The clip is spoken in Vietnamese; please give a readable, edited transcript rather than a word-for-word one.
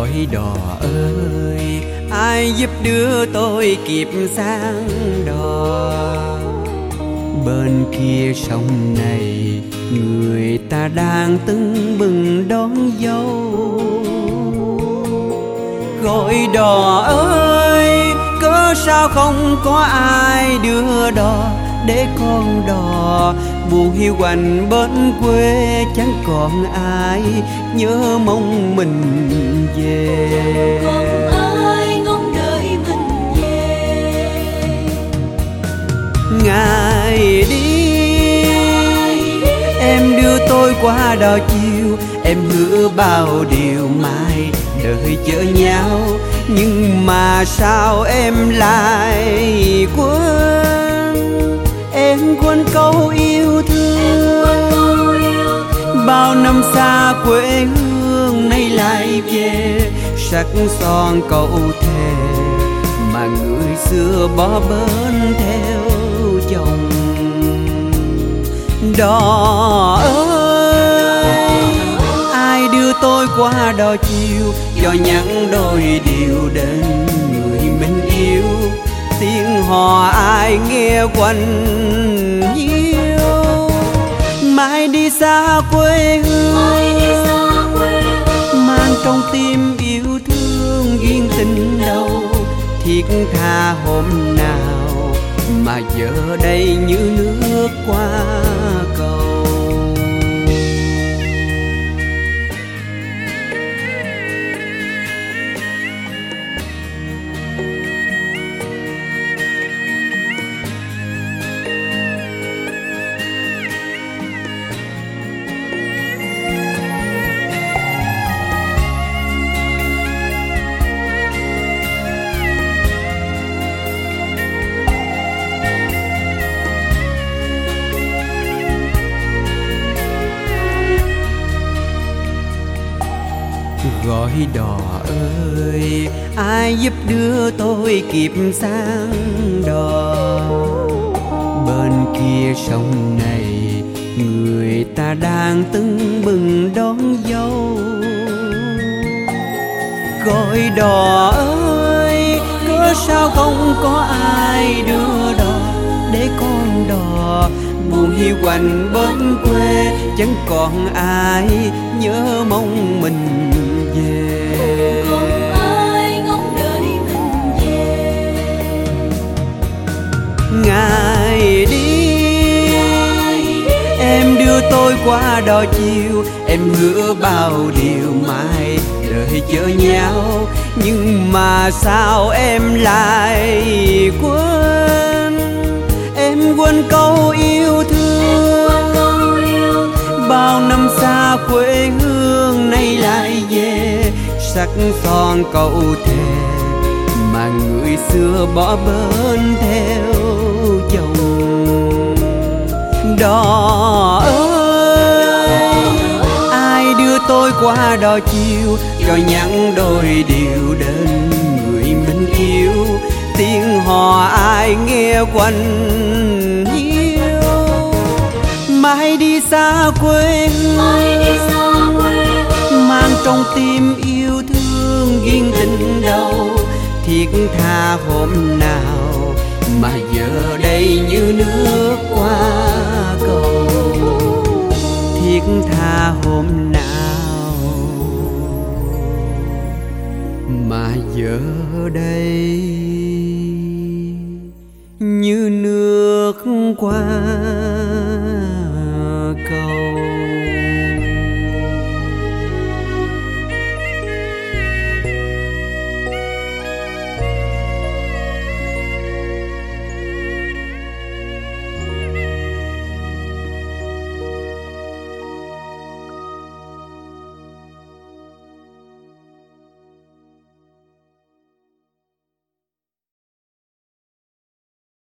Gọi đò ơi, ai giúp đưa tôi kịp sang đò. Bên kia sông này, người ta đang tưng bừng đón dâu. Gọi đò ơi, cớ sao không có ai đưa đò để con đò buồn hiu quạnh bên quê, chẳng còn ai nhớ mong mình về. Còn ai ngóng đợi mình về. Ngày đi em đưa tôi qua đò chiều, em hứa bao điều mai đợi chờ nhau, nhưng mà sao em lại quên? Em quên câu yêu thương. Bao năm xa quê hương nay lại về, sắc son câu thề mà người xưa bỏ bên theo chồng. Đò ơi, ai đưa tôi qua đò chiều, cho nhắn đôi điều đến người mình yêu. Tiếng hò ai nghe quanh hiu, mai đi xa quê hương, mang trong tim yêu thương duyên tình đâu. Thiết tha hôm nào mà giờ đây như nước qua cầu. Gọi đò ơi, ai giúp đưa tôi kịp sang đò. Bên kia sông này, người ta đang tưng bừng đón dâu. Gọi đò ơi, cớ sao không có ai đưa đò để con đò buồn hiu quạnh bên quê, chẳng còn ai nhớ mong mình về. Còn ai ngóng đợi mình về. Ngày đi em đưa tôi qua đò chiều, em hứa bao điều mai đợi chờ nhau, nhưng mà sao em lại quên? Em quên câu yêu thương. Bao năm xa quê hương nay lại về, sắc son câu thề mà người xưa bỏ bên theo chồng. Đò ơi, ai đưa tôi qua đò chiều, cho nhắn đôi điều đến người mình yêu. Tiếng hò ai nghe quanh hiu, mai đi xa quê hương, mang trong tim yêu thương duyên tình đâu. Thiết tha hôm nào mà giờ đây như nước qua cầu. Thiết tha hôm nào mà giờ đây như nước qua